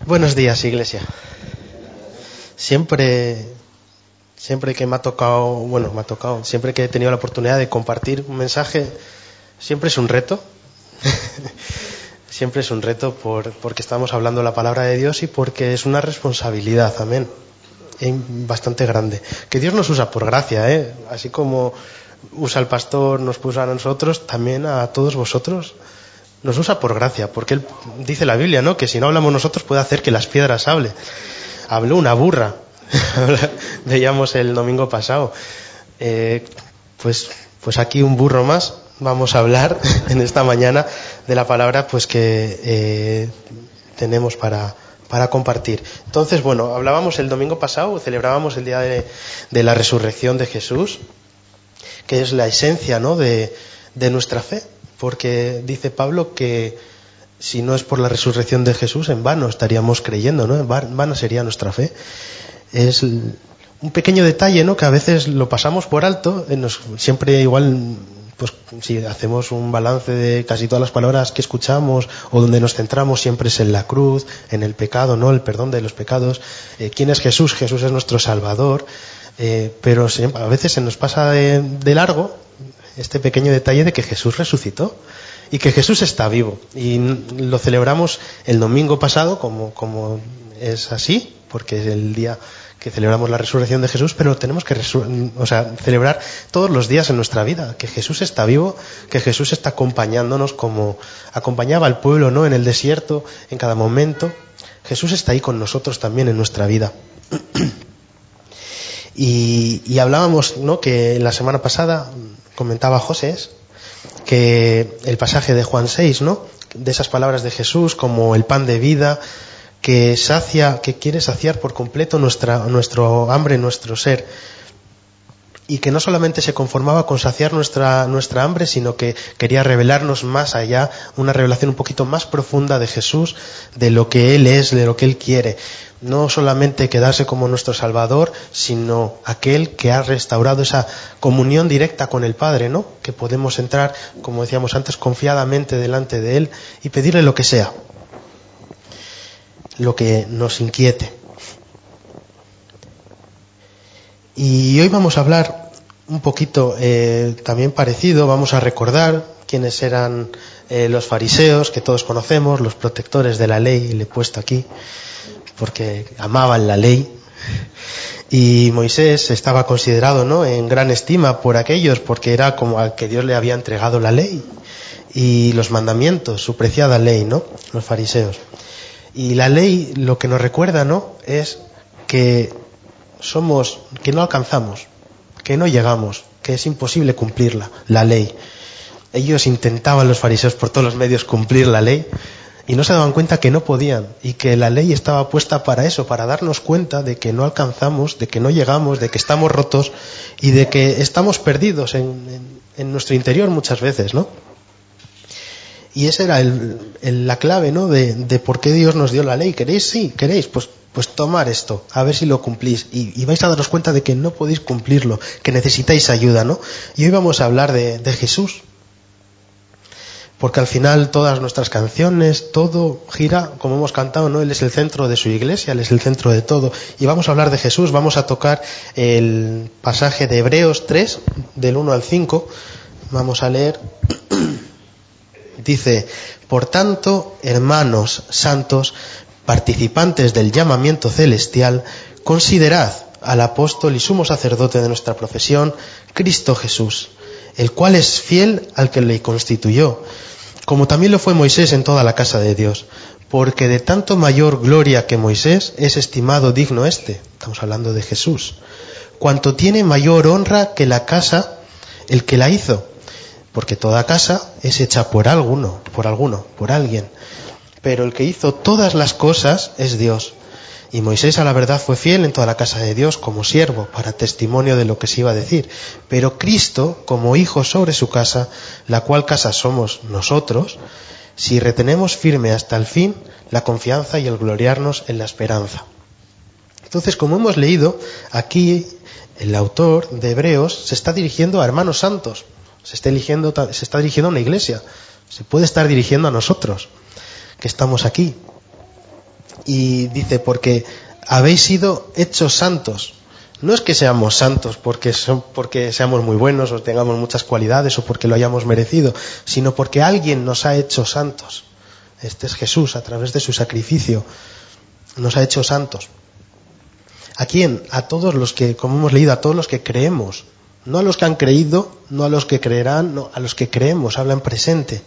Buenos días, Iglesia. Siempre que siempre que he tenido la oportunidad de compartir un mensaje, siempre es un reto. Siempre es un reto porque estamos hablando la palabra de Dios y porque es una responsabilidad, amén, bastante grande. Que Dios nos usa por gracia, así como usa al pastor, nos puso a nosotros, también a todos vosotros. Nos usa por gracia, porque Él dice la Biblia, ¿no?, que si no hablamos nosotros puede hacer que las piedras hablen. Habló una burra, veíamos el domingo pasado. Pues aquí un burro más. Vamos a hablar en esta mañana de la palabra pues que tenemos para compartir. Entonces, bueno, hablábamos el domingo pasado, celebrábamos el día de la resurrección de Jesús, que es la esencia, ¿no?, de nuestra fe. Porque dice Pablo que si no es por la resurrección de Jesús, en vano estaríamos creyendo, ¿no? En vano sería nuestra fe. Es un pequeño detalle, ¿no?, que a veces lo pasamos por alto. Siempre igual, pues si hacemos un balance de casi todas las palabras que escuchamos o donde nos centramos, siempre es en la cruz, en el pecado, ¿no?, el perdón de los pecados. ¿Quién es Jesús? Jesús es nuestro Salvador. Pero a veces se nos pasa de largo este pequeño detalle de que Jesús resucitó y que Jesús está vivo, y lo celebramos el domingo pasado como es así, porque es el día que celebramos la resurrección de Jesús, pero tenemos que celebrar todos los días en nuestra vida, que Jesús está vivo, que Jesús está acompañándonos como acompañaba al pueblo, ¿no?, en el desierto, en cada momento. Jesús está ahí con nosotros también en nuestra vida. Y hablábamos, ¿no?, que la semana pasada comentaba José que el pasaje de Juan 6, ¿no?, de esas palabras de Jesús como el pan de vida que quiere saciar por completo nuestro hambre, nuestro ser, y que no solamente se conformaba con saciar nuestra hambre, sino que quería revelarnos más allá, una revelación un poquito más profunda de Jesús, de lo que Él es, de lo que Él quiere. No solamente quedarse como nuestro Salvador, sino aquel que ha restaurado esa comunión directa con el Padre, ¿no?, que podemos entrar, como decíamos antes, confiadamente delante de Él y pedirle lo que sea, lo que nos inquiete. Y hoy vamos a hablar un poquito también parecido. Vamos a recordar quiénes eran los fariseos, que todos conocemos, los protectores de la ley, y le he puesto aquí porque amaban la ley. Y Moisés estaba considerado, ¿no?, en gran estima por aquellos, porque era como al que Dios le había entregado la ley y los mandamientos, su preciada ley, ¿no?, los fariseos. Y la ley lo que nos recuerda, ¿no?, es que no alcanzamos, que no llegamos, que es imposible cumplirla, la ley. Ellos intentaban, los fariseos, por todos los medios cumplir la ley, y no se daban cuenta que no podían, y que la ley estaba puesta para eso, para darnos cuenta de que no alcanzamos, de que no llegamos, de que estamos rotos y de que estamos perdidos en nuestro interior muchas veces, ¿no? Y esa era la clave, ¿no?, de por qué Dios nos dio la ley. ¿Queréis? Sí, ¿queréis? Pues tomar esto, a ver si lo cumplís. Y vais a daros cuenta de que no podéis cumplirlo, que necesitáis ayuda, ¿no? Y hoy vamos a hablar de Jesús. Porque al final todas nuestras canciones, todo gira, como hemos cantado, ¿no? Él es el centro de su iglesia, Él es el centro de todo. Y vamos a hablar de Jesús, vamos a tocar el pasaje de Hebreos 3, del 1 al 5. Vamos a leer. Dice: por tanto, hermanos santos, participantes del llamamiento celestial, considerad al apóstol y sumo sacerdote de nuestra profesión, Cristo Jesús, el cual es fiel al que le constituyó, como también lo fue Moisés en toda la casa de Dios, porque de tanto mayor gloria que Moisés es estimado digno estamos hablando de Jesús, cuanto tiene mayor honra que la casa el que la hizo, porque toda casa es hecha por alguien, pero el que hizo todas las cosas es Dios. Y Moisés a la verdad fue fiel en toda la casa de Dios como siervo, para testimonio de lo que se iba a decir, pero Cristo como hijo sobre su casa, la cual casa somos nosotros, si retenemos firme hasta el fin la confianza y el gloriarnos en la esperanza. Entonces, como hemos leído, aquí el autor de Hebreos se está dirigiendo a hermanos santos, se está dirigiendo a una iglesia, se puede estar dirigiendo a nosotros, que estamos aquí. Y dice, porque habéis sido hechos santos. No es que seamos santos porque seamos muy buenos o tengamos muchas cualidades o porque lo hayamos merecido, sino porque alguien nos ha hecho santos. Este es Jesús, a través de su sacrificio, nos ha hecho santos. ¿A quién? A todos los que, como hemos leído, a todos los que creemos. No a los que han creído, no a los que creerán, no, a los que creemos, habla en presente.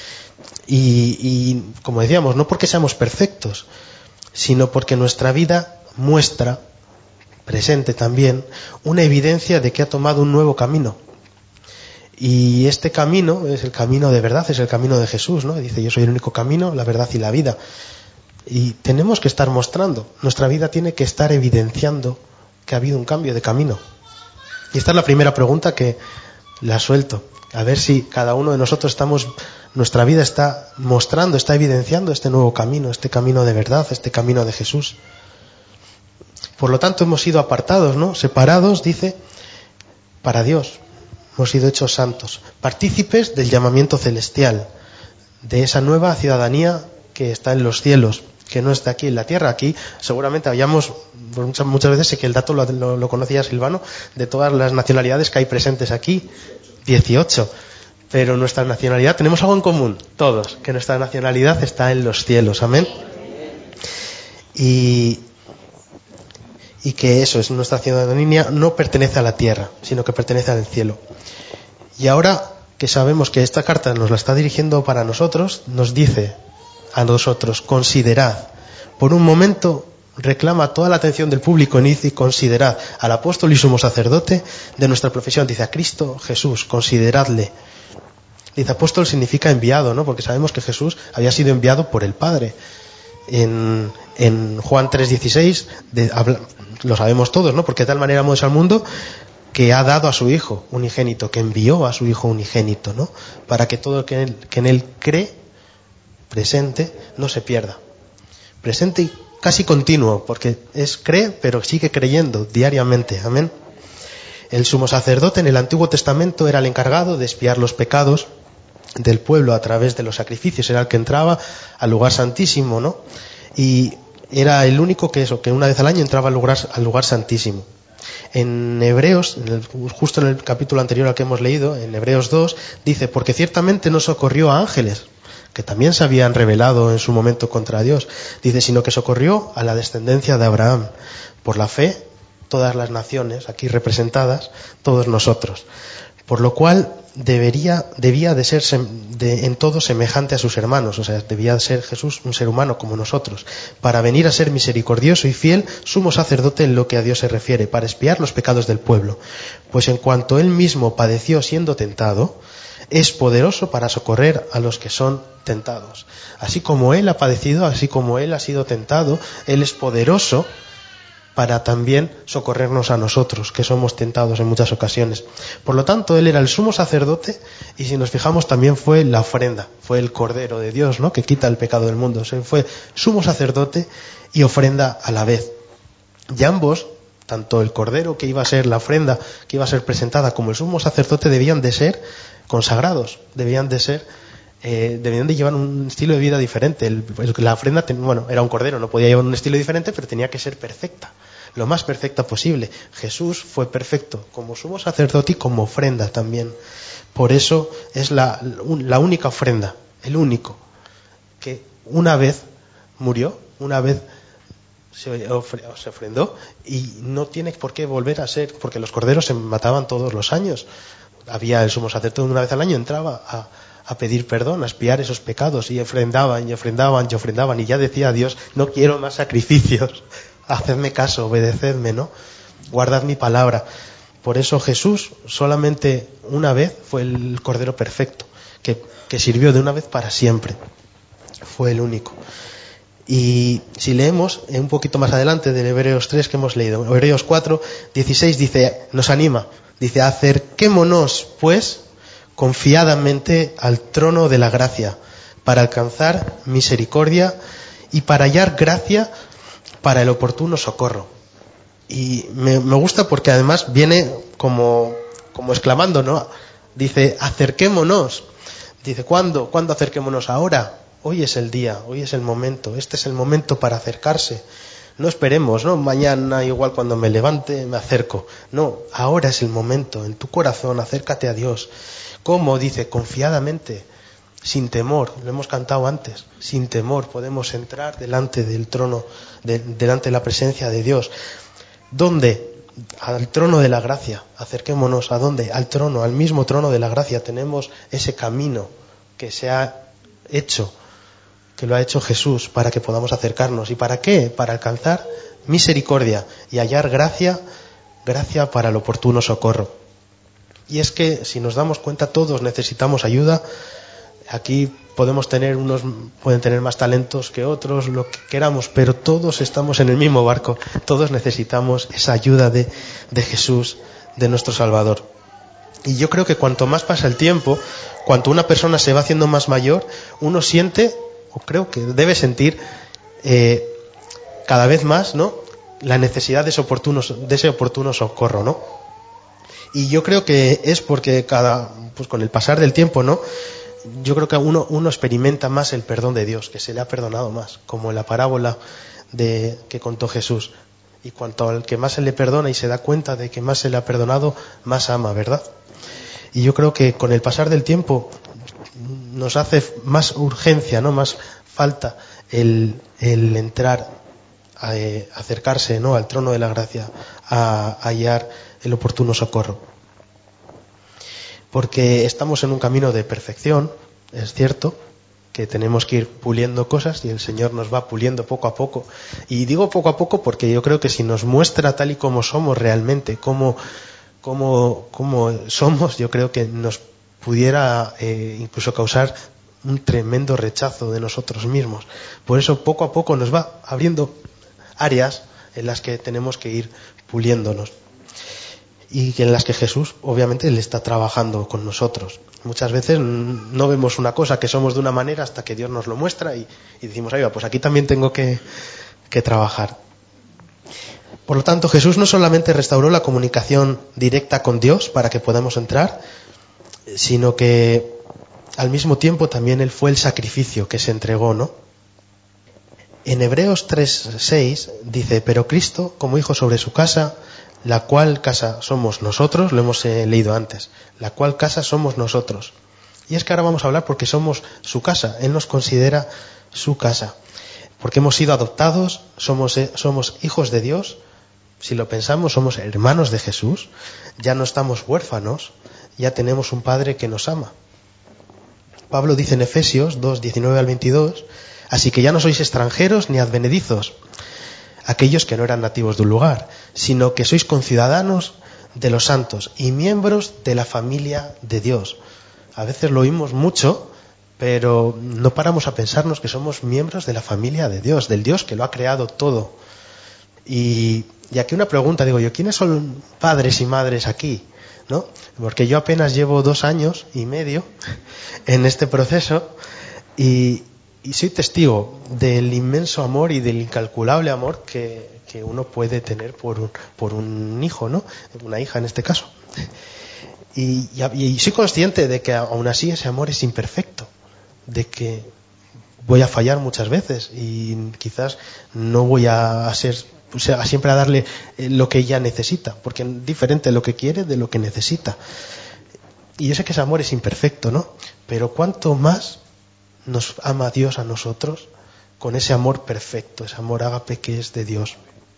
Y como decíamos, no porque seamos perfectos, sino porque nuestra vida muestra, presente también, una evidencia de que ha tomado un nuevo camino. Y este camino es el camino de verdad, es el camino de Jesús, ¿no? Dice, yo soy el único camino, la verdad y la vida. Y tenemos que estar mostrando, nuestra vida tiene que estar evidenciando que ha habido un cambio de camino. Y esta es la primera pregunta que la suelto. A ver si cada uno de nosotros nuestra vida está mostrando, está evidenciando este nuevo camino, este camino de verdad, este camino de Jesús. Por lo tanto, hemos sido apartados, ¿no? Separados, dice, para Dios. Hemos sido hechos santos, partícipes del llamamiento celestial, de esa nueva ciudadanía que está en los cielos, que no está aquí en la tierra. Aquí seguramente habíamos, muchas veces sé que el dato lo conocía Silvano, de todas las nacionalidades que hay presentes aquí, 18. Pero nuestra nacionalidad, tenemos algo en común, todos, que nuestra nacionalidad está en los cielos, amén. Y que eso es, nuestra ciudadanía no pertenece a la tierra, sino que pertenece al cielo. Y ahora que sabemos que esta carta nos la está dirigiendo para nosotros, nos dice a nosotros, considerad. Por un momento reclama toda la atención del público y dice, considerad al apóstol y sumo sacerdote de nuestra profesión. Dice, a Cristo Jesús, consideradle. Dice, apóstol significa enviado, ¿no? Porque sabemos que Jesús había sido enviado por el Padre. En Juan 3:16 lo sabemos todos, ¿no? Porque de tal manera amó Dios al mundo que ha dado a su Hijo unigénito, que envió a su Hijo unigénito, ¿no? Para que todo el que en él cree, presente, no se pierda. Presente y casi continuo, porque cree, pero sigue creyendo diariamente, amén. El sumo sacerdote en el Antiguo Testamento era el encargado de expiar los pecados del pueblo a través de los sacrificios, era el que entraba al lugar santísimo, ¿no? Y era el único que una vez al año entraba al lugar santísimo. En Hebreos, justo en el capítulo anterior al que hemos leído, en Hebreos 2, dice, porque ciertamente no socorrió a ángeles, que también se habían rebelado en su momento contra Dios, dice, sino que socorrió a la descendencia de Abraham. Por la fe, todas las naciones aquí representadas, todos nosotros. Por lo cual debía de ser en todo semejante a sus hermanos, o sea, debía de ser Jesús un ser humano como nosotros, para venir a ser misericordioso y fiel, sumo sacerdote en lo que a Dios se refiere, para expiar los pecados del pueblo. Pues en cuanto él mismo padeció siendo tentado, es poderoso para socorrer a los que son tentados. Así como él ha padecido, así como él ha sido tentado, él es poderoso para también socorrernos a nosotros, que somos tentados en muchas ocasiones. Por lo tanto, él era el sumo sacerdote y si nos fijamos también fue la ofrenda, fue el Cordero de Dios, ¿no? Que quita el pecado del mundo. O sea, fue sumo sacerdote y ofrenda a la vez. Y ambos, tanto el Cordero que iba a ser la ofrenda, que iba a ser presentada, como el sumo sacerdote debían de ser consagrados, debían de llevar un estilo de vida diferente. La ofrenda, era un cordero, no podía llevar un estilo diferente, pero tenía que ser perfecta, lo más perfecta posible. Jesús fue perfecto como sumo sacerdote y como ofrenda también. Por eso es la única ofrenda, el único, que una vez murió, una vez se ofrendó y no tiene por qué volver a ser, porque los corderos se mataban todos los años. Había el sumo sacerdote una vez al año, entraba a pedir perdón, a expiar esos pecados, y ofrendaban, y ya decía a Dios, no quiero más sacrificios, hacedme caso, obedecedme, ¿no? Guardad mi palabra. Por eso Jesús solamente una vez fue el Cordero perfecto, que sirvió de una vez para siempre. Fue el único. Y si leemos un poquito más adelante del Hebreos 3 que hemos leído, Hebreos 4:16 dice, nos anima, dice, acerquémonos pues confiadamente al trono de la gracia para alcanzar misericordia y para hallar gracia para el oportuno socorro. Y me gusta porque además viene como exclamando, ¿no? Dice, acerquémonos. Dice, ¿cuándo? ¿Cuándo acerquémonos? Ahora. Hoy es el día, hoy es el momento, este es el momento para acercarse. No esperemos, ¿no? Mañana igual cuando me levante me acerco. No, ahora es el momento, en tu corazón, acércate a Dios. ¿Cómo? Dice, confiadamente, sin temor, lo hemos cantado antes, sin temor podemos entrar delante del trono, delante de la presencia de Dios. ¿Dónde? Al trono de la gracia. Acerquémonos, ¿a dónde? Al trono, al mismo trono de la gracia. Tenemos ese camino que se ha hecho, que lo ha hecho Jesús para que podamos acercarnos. ¿Y para qué? Para alcanzar misericordia y hallar gracia para el oportuno socorro. Y es que si nos damos cuenta todos necesitamos ayuda. Aquí podemos tener pueden tener más talentos que otros, lo que queramos, pero todos estamos en el mismo barco, todos necesitamos esa ayuda de Jesús, de nuestro Salvador. Y yo creo que cuanto más pasa el tiempo, cuanto una persona se va haciendo más mayor, uno siente, o creo que debe sentir, cada vez más, ¿no?, la necesidad de ese oportuno socorro, ¿no? Y yo creo que es porque pues con el pasar del tiempo, ¿no?, yo creo que uno experimenta más el perdón de Dios, que se le ha perdonado más, como en la parábola que contó Jesús. Y cuanto al que más se le perdona y se da cuenta de que más se le ha perdonado, más ama, ¿verdad? Y yo creo que con el pasar del tiempo nos hace más urgencia, ¿no?, más falta el entrar, acercarse, ¿no?, al trono de la gracia, a hallar el oportuno socorro. Porque estamos en un camino de perfección, es cierto, que tenemos que ir puliendo cosas y el Señor nos va puliendo poco a poco. Y digo poco a poco porque yo creo que si nos muestra tal y como somos realmente, como somos, yo creo que nos pudiera incluso causar un tremendo rechazo de nosotros mismos. Por eso poco a poco nos va abriendo áreas en las que tenemos que ir puliéndonos. Y en las que Jesús obviamente le está trabajando con nosotros. Muchas veces no vemos una cosa que somos de una manera hasta que Dios nos lo muestra y decimos, ahí va, pues aquí también tengo que trabajar. Por lo tanto, Jesús no solamente restauró la comunicación directa con Dios para que podamos entrar, sino que al mismo tiempo también Él fue el sacrificio que se entregó, ¿no? En Hebreos 3:6 dice, pero Cristo, como hijo sobre su casa, la cual casa somos nosotros, lo hemos leído antes, la cual casa somos nosotros. Y es que ahora vamos a hablar porque somos su casa, Él nos considera su casa, porque hemos sido adoptados, somos hijos de Dios, si lo pensamos somos hermanos de Jesús, ya no estamos huérfanos, ya tenemos un Padre que nos ama. Pablo dice en Efesios 2:19 al 22, así que ya no sois extranjeros ni advenedizos, aquellos que no eran nativos de un lugar, sino que sois conciudadanos de los santos y miembros de la familia de Dios. A veces lo oímos mucho, pero no paramos a pensarnos que somos miembros de la familia de Dios, del Dios que lo ha creado todo. Y aquí una pregunta, digo yo, ¿quiénes son padres y madres aquí? ¿No? Porque yo apenas llevo 2 años y medio en este proceso y soy testigo del inmenso amor y del incalculable amor que uno puede tener por un hijo, ¿no? Una hija en este caso. Y soy consciente de que aún así ese amor es imperfecto, de que voy a fallar muchas veces y quizás no voy a ser, o sea, siempre a darle lo que ella necesita, porque es diferente lo que quiere de lo que necesita. Y yo sé que ese amor es imperfecto, ¿no? Pero cuánto más nos ama Dios a nosotros con ese amor perfecto, ese amor ágape que es de Dios.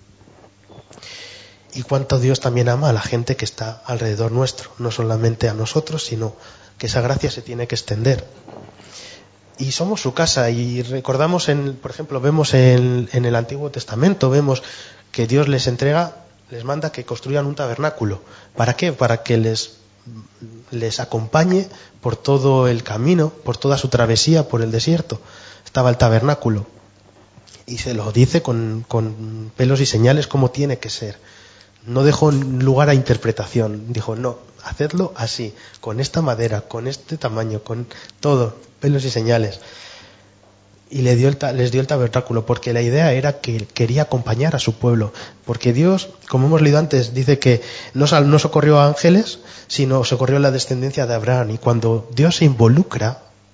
Y cuánto Dios también ama a la gente que está alrededor nuestro, no solamente a nosotros, sino que esa gracia se tiene que extender. Y somos su casa, y recordamos, por ejemplo, vemos en el Antiguo Testamento, vemos que Dios les manda que construyan un tabernáculo. ¿Para qué? Para que les acompañe por todo el camino, por toda su travesía por el desierto. Estaba el tabernáculo. Y se lo dice con pelos y señales cómo tiene que ser. No dejó lugar a interpretación. Dijo, no, hacedlo así, con esta madera, con este tamaño, con todo, pelos y señales. Y les dio el tabernáculo, porque la idea era que quería acompañar a su pueblo. Porque Dios, como hemos leído antes, dice que no socorrió a ángeles, sino socorrió a la descendencia de Abraham. Y cuando Dios se involucra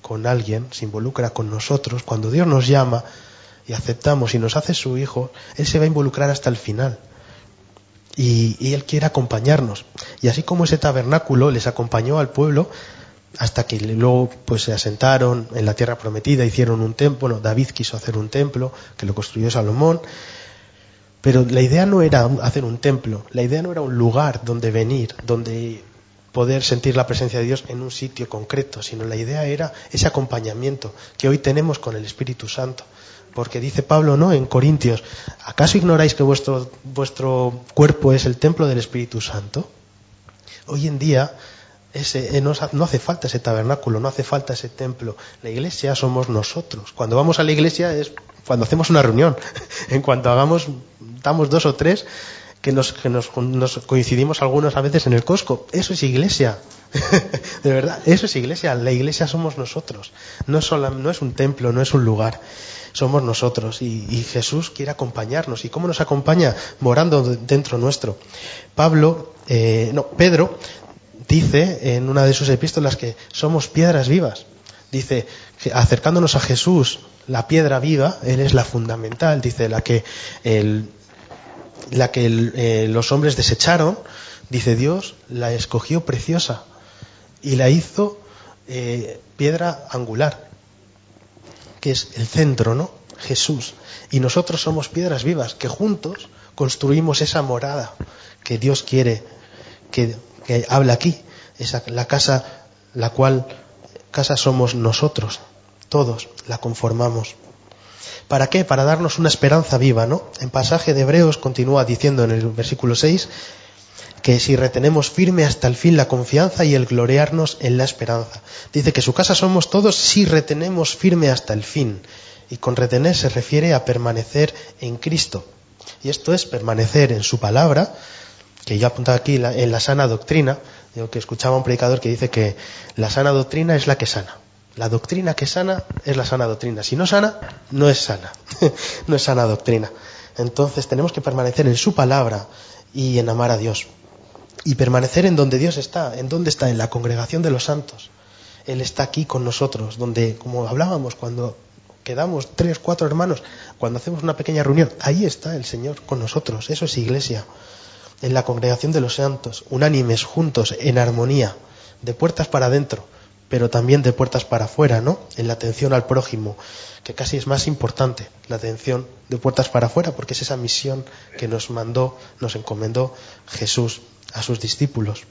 con alguien, se involucra con nosotros, cuando Dios nos llama y aceptamos y nos hace su hijo, Él se va a involucrar hasta el final. Y Él quiere acompañarnos. Y así como ese tabernáculo les acompañó al pueblo hasta que luego pues se asentaron en la tierra prometida, hicieron un templo. Bueno, David quiso hacer un templo que lo construyó Salomón, pero la idea no era hacer un templo, la idea no era un lugar donde venir, donde poder sentir la presencia de Dios en un sitio concreto, sino la idea era ese acompañamiento que hoy tenemos con el Espíritu Santo. Porque dice Pablo, ¿no?, en Corintios, ¿acaso ignoráis que vuestro cuerpo es el templo del Espíritu Santo? Hoy en día no hace falta ese tabernáculo, no hace falta ese templo. La iglesia somos nosotros. Cuando vamos a la iglesia es cuando hacemos una reunión. En cuanto damos 2 o 3, que nos coincidimos algunos a veces en el Costco. Eso es iglesia. De verdad, eso es iglesia. La iglesia somos nosotros. No es un templo, no es un lugar. Somos nosotros. Y Jesús quiere acompañarnos. ¿Y cómo nos acompaña? Morando dentro nuestro. Pedro dice en una de sus epístolas que somos piedras vivas. Dice que acercándonos a Jesús, la piedra viva, Él es la fundamental. Dice la que los hombres desecharon, dice Dios, la escogió preciosa y la hizo piedra angular, que es el centro, ¿no? Jesús. Y nosotros somos piedras vivas que juntos construimos esa morada que Dios quiere que habla aquí, la casa, la cual casa somos nosotros, todos la conformamos. ¿Para qué? Para darnos una esperanza viva, ¿no? En pasaje de Hebreos continúa diciendo en el versículo 6 que si retenemos firme hasta el fin la confianza y el gloriarnos en la esperanza. Dice que su casa somos todos si retenemos firme hasta el fin. Y con retener se refiere a permanecer en Cristo. Y esto es permanecer en su palabra, que yo apuntaba aquí en la sana doctrina. Digo que escuchaba a un predicador que dice que la sana doctrina es la que sana. La doctrina que sana es la sana doctrina. Si no sana, no es sana. No es sana doctrina. Entonces tenemos que permanecer en su palabra y en amar a Dios. Y permanecer en donde Dios está. ¿En dónde está? En la congregación de los santos. Él está aquí con nosotros, donde, como hablábamos, cuando quedamos 3, 4 hermanos, cuando hacemos una pequeña reunión, ahí está el Señor con nosotros. Eso es iglesia. En la congregación de los santos, unánimes, juntos, en armonía, de puertas para adentro, pero también de puertas para afuera, ¿no? En la atención al prójimo, que casi es más importante, la atención de puertas para afuera, porque es esa misión que nos encomendó Jesús a sus discípulos.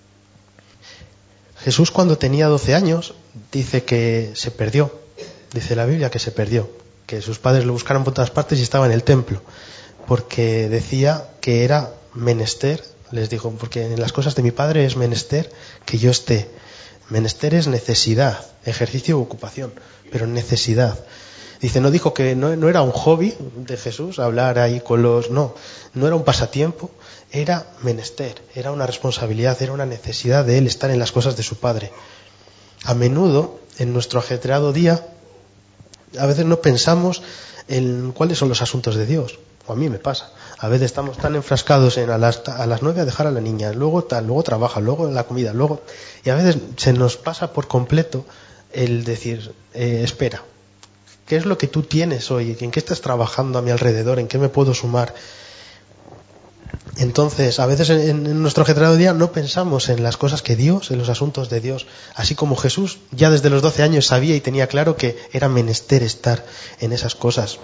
Jesús, cuando tenía 12 años, dice que se perdió. Dice la Biblia que se perdió, que sus padres lo buscaron por todas partes y estaba en el templo, porque decía que era menester, les dijo, porque en las cosas de mi padre es menester que yo esté. Menester es necesidad, ejercicio u ocupación, pero necesidad. Dice, no dijo que no era un hobby de Jesús hablar ahí con no era un pasatiempo, era menester, era una responsabilidad, era una necesidad de él estar en las cosas de su padre. A menudo, en nuestro ajetreado día, a veces no pensamos en cuáles son los asuntos de Dios. O a mí me pasa. A veces estamos tan enfrascados en a las 9 a dejar a la niña, luego trabaja, luego la comida, y a veces se nos pasa por completo el decir, espera, ¿qué es lo que tú tienes hoy? ¿En qué estás trabajando a mi alrededor? ¿En qué me puedo sumar? Entonces, a veces en nuestro ajetreado día no pensamos en las cosas que Dios, en los asuntos de Dios. Así como Jesús ya desde los 12 años sabía y tenía claro que era menester estar en esas cosas.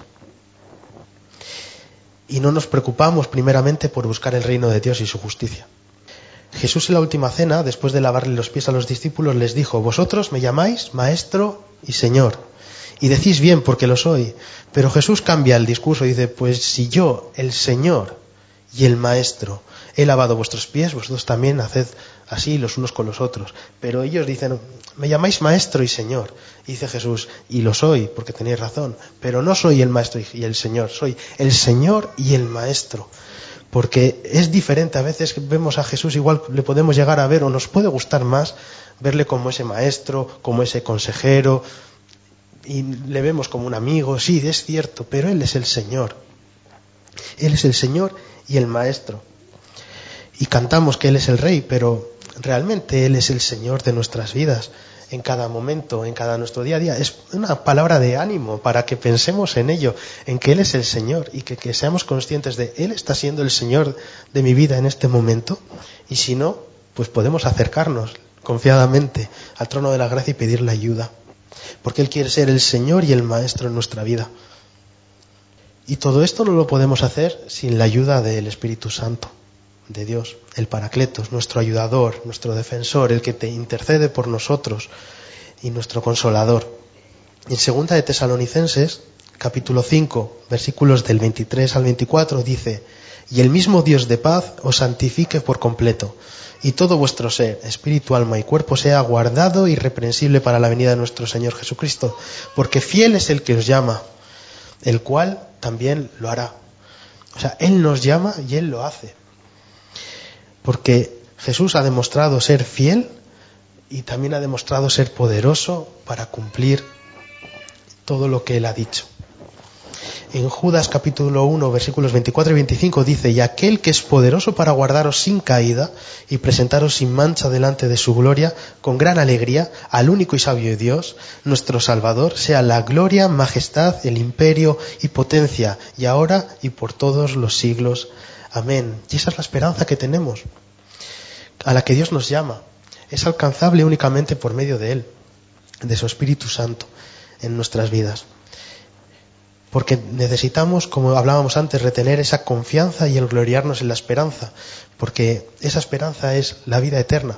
Y no nos preocupamos primeramente por buscar el reino de Dios y su justicia. Jesús en la última cena, después de lavarle los pies a los discípulos, les dijo, vosotros me llamáis Maestro y Señor, y decís bien porque lo soy. Pero Jesús cambia el discurso y dice, pues si yo, el Señor y el Maestro, he lavado vuestros pies, vosotros también haced así los unos con los otros. Pero ellos dicen, me llamáis Maestro y Señor. Y dice Jesús, y lo soy, porque tenéis razón, pero no soy el Maestro y el Señor, soy el Señor y el Maestro. Porque es diferente, a veces vemos a Jesús, igual le podemos llegar a ver, o nos puede gustar más, verle como ese Maestro, como ese consejero, y le vemos como un amigo, sí, es cierto, pero Él es el Señor. Él es el Señor y el Maestro. Y cantamos que Él es el Rey, pero realmente Él es el Señor de nuestras vidas. en cada momento, en cada nuestro día a día. Es una palabra de ánimo para que pensemos en ello, en que Él es el Señor y que seamos conscientes de Él está siendo el Señor de mi vida en este momento. Y si no, pues podemos acercarnos confiadamente al trono de la gracia y pedirle ayuda, porque Él quiere ser el Señor y el Maestro en nuestra vida. Y todo esto no lo podemos hacer sin la ayuda del Espíritu Santo de Dios, el Paracletos, nuestro ayudador, nuestro defensor, el que te intercede por nosotros y nuestro consolador. En 2 de Tesalonicenses, capítulo 5, versículos del 23 al 24, dice: y el mismo Dios de paz os santifique por completo, y todo vuestro ser, espíritu, alma y cuerpo sea guardado irreprensible para la venida de nuestro Señor Jesucristo, porque fiel es el que os llama, el cual también lo hará. O sea, Él nos llama y Él lo hace. Porque Jesús ha demostrado ser fiel y también ha demostrado ser poderoso para cumplir todo lo que Él ha dicho. En Judas capítulo 1, versículos 24 y 25 dice: y aquel que es poderoso para guardaros sin caída y presentaros sin mancha delante de su gloria, con gran alegría, al único y sabio Dios, nuestro Salvador, sea la gloria, majestad, el imperio y potencia, y ahora y por todos los siglos. Amén. Y esa es la esperanza que tenemos, a la que Dios nos llama. Es alcanzable únicamente por medio de Él, de su Espíritu Santo en nuestras vidas. Porque necesitamos, como hablábamos antes, retener esa confianza y el gloriarnos en la esperanza, porque esa esperanza es la vida eterna,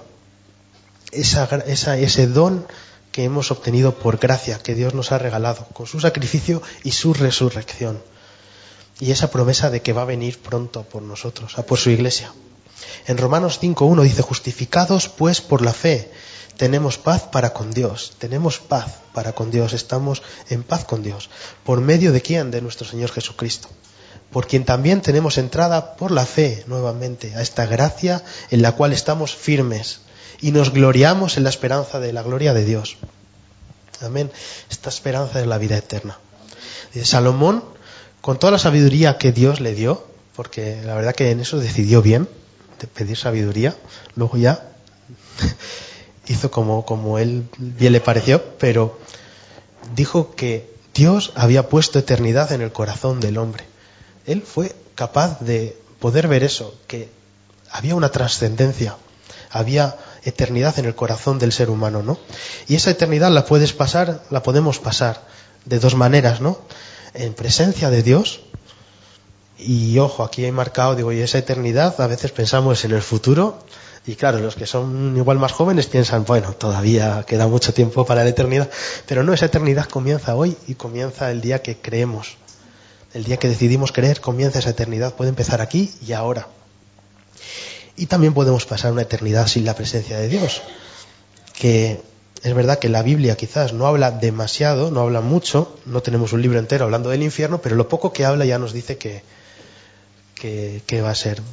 ese don que hemos obtenido por gracia, que Dios nos ha regalado con su sacrificio y su resurrección, y esa promesa de que va a venir pronto por nosotros, a por su iglesia. En Romanos 5:1 dice: justificados pues por la fe tenemos paz para con Dios. Tenemos paz para con Dios, estamos en paz con Dios. ¿Por medio de quién? De nuestro Señor Jesucristo, por quien también tenemos entrada por la fe nuevamente a esta gracia en la cual estamos firmes y nos gloriamos en la esperanza de la gloria de Dios. Amén. Esta esperanza es la vida eterna. Dice Salomón, con toda la sabiduría que Dios le dio, porque la verdad que en eso decidió bien, de pedir sabiduría, luego ya hizo como él bien le pareció, pero dijo que Dios había puesto eternidad en el corazón del hombre. Él fue capaz de poder ver eso, que había una trascendencia, había eternidad en el corazón del ser humano, ¿no? Y esa eternidad la podemos pasar de dos maneras, ¿no? En presencia de Dios. Y ojo, aquí he marcado, digo, y esa eternidad, a veces pensamos en el futuro, y claro, los que son igual más jóvenes piensan, bueno, todavía queda mucho tiempo para la eternidad, pero no, esa eternidad comienza hoy y comienza el día que creemos. El día que decidimos creer, comienza esa eternidad, puede empezar aquí y ahora. Y también podemos pasar una eternidad sin la presencia de Dios, que es verdad que la Biblia quizás no habla demasiado, no habla mucho, no tenemos un libro entero hablando del infierno, pero lo poco que habla ya nos dice que va a ser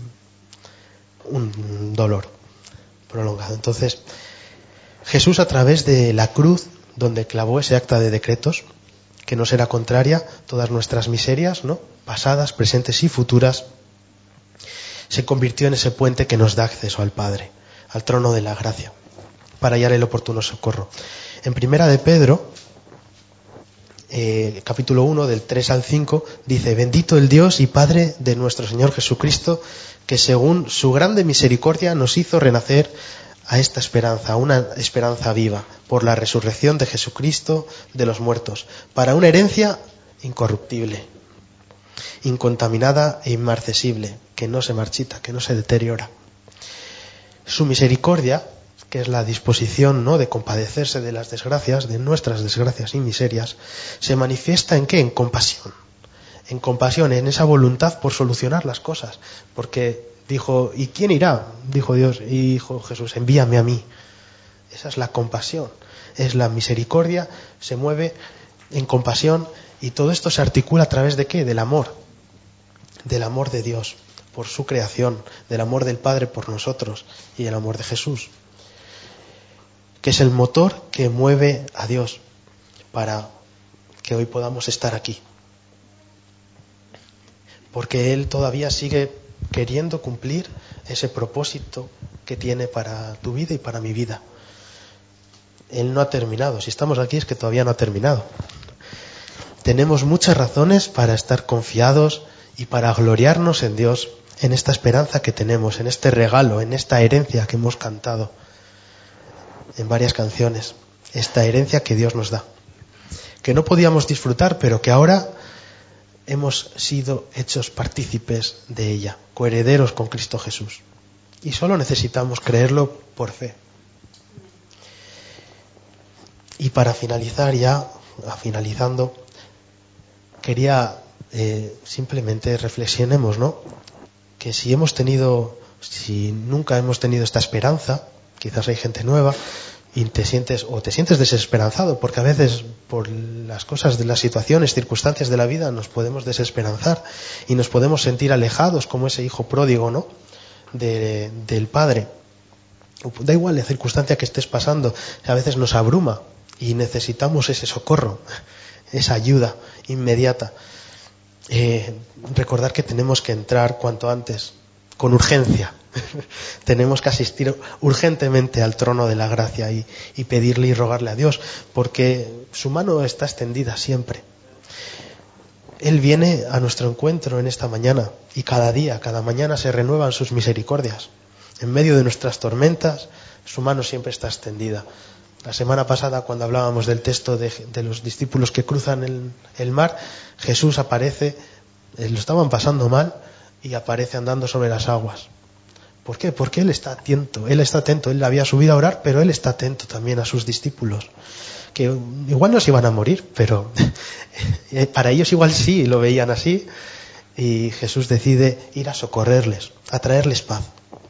un dolor prolongado. Entonces, Jesús, a través de la cruz, donde clavó ese acta de decretos, que nos era contraria, todas nuestras miserias, ¿no?, pasadas, presentes y futuras, se convirtió en ese puente que nos da acceso al Padre, al trono de la gracia, para hallar el oportuno socorro. En Primera de Pedro, capítulo 1, del 3 al 5, dice: bendito el Dios y Padre de nuestro Señor Jesucristo, que según su grande misericordia nos hizo renacer a esta esperanza, a una esperanza viva, por la resurrección de Jesucristo de los muertos, para una herencia incorruptible, incontaminada e inmarcesible, que no se marchita, que no se deteriora. Su misericordia, que es la disposición, ¿no?, de compadecerse de las desgracias, de nuestras desgracias y miserias, se manifiesta ¿en qué? En compasión. En compasión, en esa voluntad por solucionar las cosas. Porque dijo, ¿y quién irá? Dijo Dios, y dijo Jesús, envíame a mí. Esa es la compasión, es la misericordia, se mueve en compasión, y todo esto se articula a través de ¿qué? Del amor de Dios por su creación, del amor del Padre por nosotros y el amor de Jesús, que es el motor que mueve a Dios para que hoy podamos estar aquí. Porque Él todavía sigue queriendo cumplir ese propósito que tiene para tu vida y para mi vida. Él no ha terminado. Si estamos aquí es que todavía no ha terminado. Tenemos muchas razones para estar confiados y para gloriarnos en Dios, en esta esperanza que tenemos, en este regalo, en esta herencia que hemos cantado en varias canciones. Esta herencia que Dios nos da, que no podíamos disfrutar, pero que ahora hemos sido hechos partícipes de ella, coherederos con Cristo Jesús. Y solo necesitamos creerlo por fe. Y para finalizar ya, finalizando, quería simplemente reflexionemos, ¿no? Que si nunca hemos tenido esta esperanza, quizás hay gente nueva, y te sientes desesperanzado, porque a veces por las cosas de las situaciones, circunstancias de la vida nos podemos desesperanzar y nos podemos sentir alejados como ese hijo pródigo, ¿no? Del padre. Da igual la circunstancia que estés pasando, a veces nos abruma y necesitamos ese socorro, esa ayuda inmediata. Recordar que tenemos que entrar cuanto antes, con urgencia. Tenemos que asistir urgentemente al trono de la gracia y pedirle y rogarle a Dios, porque su mano está extendida siempre. Él viene a nuestro encuentro en esta mañana y cada día, cada mañana se renuevan sus misericordias. En medio de nuestras tormentas, su mano siempre está extendida. La semana pasada, cuando hablábamos del texto de los discípulos que cruzan el mar, Jesús aparece, lo estaban pasando mal y aparece andando sobre las aguas. ¿Por qué? Porque Él está atento, Él había subido a orar, pero Él está atento también a sus discípulos, que igual no se iban a morir, pero para ellos igual sí, lo veían así, y Jesús decide ir a socorrerles, a traerles paz.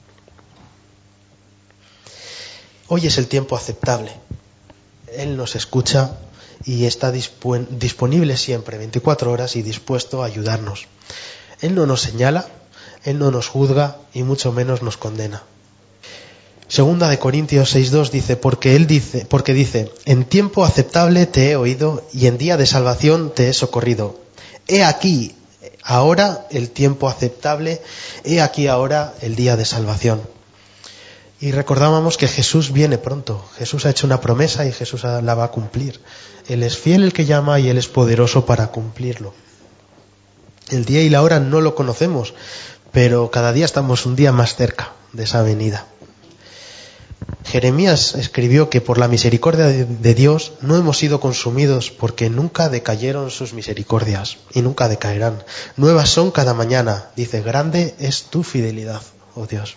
Hoy es el tiempo aceptable. Él nos escucha y está disponible siempre, 24 horas, y dispuesto a ayudarnos. Él no nos señala, Él no nos juzga y mucho menos nos condena. Segunda de Corintios 6:2 porque dice, en tiempo aceptable te he oído y en día de salvación te he socorrido. He aquí ahora el tiempo aceptable, he aquí ahora el día de salvación. Y recordábamos que Jesús viene pronto. Jesús ha hecho una promesa y Jesús la va a cumplir. Él es fiel el que llama y Él es poderoso para cumplirlo. El día y la hora no lo conocemos, pero cada día estamos un día más cerca de esa venida. Jeremías escribió que por la misericordia de Dios no hemos sido consumidos porque nunca decayeron sus misericordias y nunca decaerán. Nuevas son cada mañana. Dice, grande es tu fidelidad, oh Dios.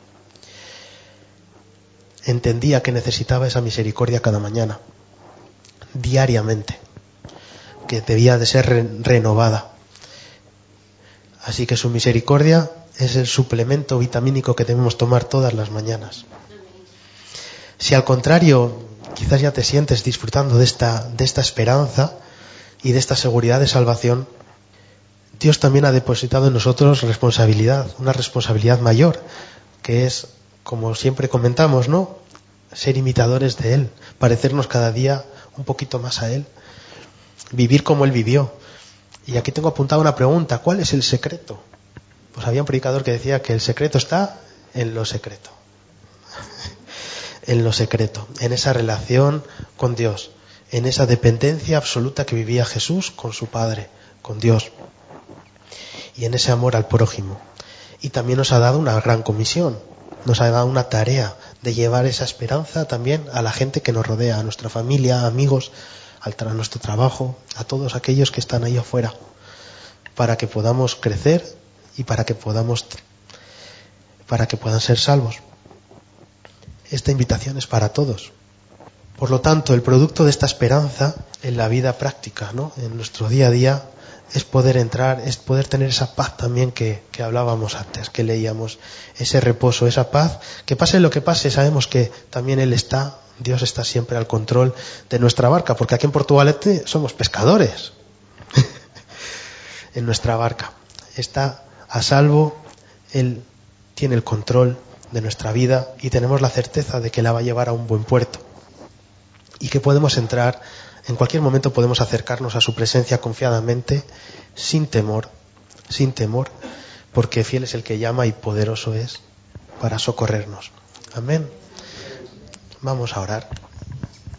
Entendía que necesitaba esa misericordia cada mañana, diariamente, que debía de ser renovada. Así que su misericordia es el suplemento vitamínico que debemos tomar todas las mañanas. Si al contrario, quizás ya te sientes disfrutando de esta esperanza y de esta seguridad de salvación, Dios también ha depositado en nosotros responsabilidad, una responsabilidad mayor, que es, como siempre comentamos, ¿no? Ser imitadores de Él, parecernos cada día un poquito más a Él, vivir como Él vivió. Y aquí tengo apuntada una pregunta, ¿cuál es el secreto? Pues había un predicador que decía que el secreto está en lo secreto. En lo secreto, en esa relación con Dios, en esa dependencia absoluta que vivía Jesús con su Padre, con Dios, y en ese amor al prójimo. Y también nos ha dado una gran comisión, nos ha dado una tarea de llevar esa esperanza también a la gente que nos rodea, a nuestra familia, amigos, a nuestro trabajo, a todos aquellos que están ahí afuera, para que podamos crecer y para que puedan ser salvos. Esta invitación es para todos. Por lo tanto, el producto de esta esperanza en la vida práctica, ¿no? En nuestro día a día, es poder entrar, es poder tener esa paz también que hablábamos antes, que leíamos, ese reposo, esa paz, que pase lo que pase, sabemos que también Dios está siempre al control de nuestra barca, porque aquí en Portugalete somos pescadores. En nuestra barca está a salvo, Él tiene el control de nuestra vida y tenemos la certeza de que la va a llevar a un buen puerto y que podemos entrar, en cualquier momento podemos acercarnos a su presencia confiadamente, sin temor, porque fiel es el que llama y poderoso es para socorrernos. Amén. Vamos a orar.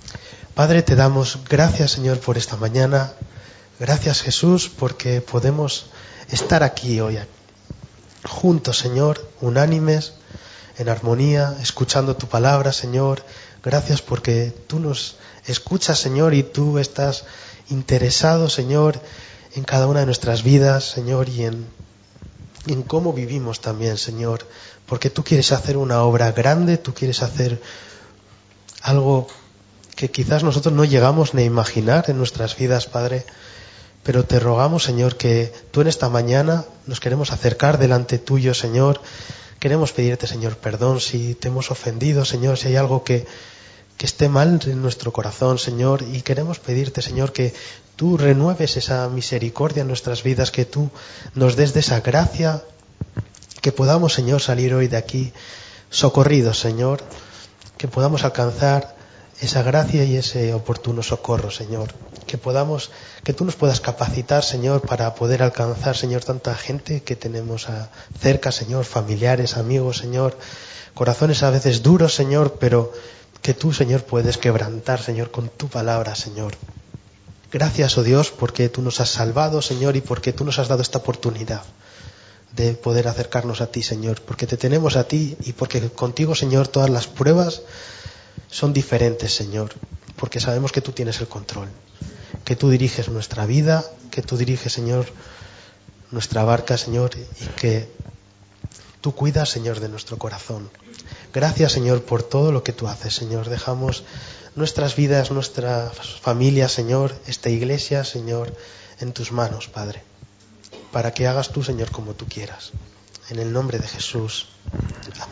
Padre, te damos gracias, Señor, por esta mañana. Gracias, Jesús, porque podemos estar aquí hoy, juntos, Señor, unánimes, en armonía, escuchando tu palabra, Señor. Gracias porque tú nos escuchas, Señor, y tú estás interesado, Señor, en cada una de nuestras vidas, Señor, y en cómo vivimos también, Señor. Porque tú quieres hacer una obra grande, tú quieres hacer algo que quizás nosotros no llegamos ni a imaginar en nuestras vidas, Padre. Pero te rogamos, Señor, que tú en esta mañana nos queremos acercar delante tuyo, Señor. Queremos pedirte, Señor, perdón si te hemos ofendido, Señor, si hay algo que esté mal en nuestro corazón, Señor. Y queremos pedirte, Señor, que tú renueves esa misericordia en nuestras vidas, que tú nos des de esa gracia, que podamos, Señor, salir hoy de aquí socorridos, Señor, que podamos alcanzar esa gracia y ese oportuno socorro, Señor. Que tú nos puedas capacitar, Señor, para poder alcanzar, Señor, tanta gente que tenemos cerca, Señor, familiares, amigos, Señor, corazones a veces duros, Señor, pero que tú, Señor, puedes quebrantar, Señor, con tu palabra, Señor. Gracias, oh Dios, porque tú nos has salvado, Señor, y porque tú nos has dado esta oportunidad de poder acercarnos a ti, Señor, porque te tenemos a ti y porque contigo, Señor, todas las pruebas son diferentes, Señor, porque sabemos que tú tienes el control, que tú diriges nuestra vida, que tú diriges, Señor, nuestra barca, Señor, y que tú cuidas, Señor, de nuestro corazón. Gracias, Señor, por todo lo que tú haces, Señor. Dejamos nuestras vidas, nuestra familia, Señor, esta iglesia, Señor, en tus manos, Padre, para que hagas tú, Señor, como tú quieras. En el nombre de Jesús. Amén.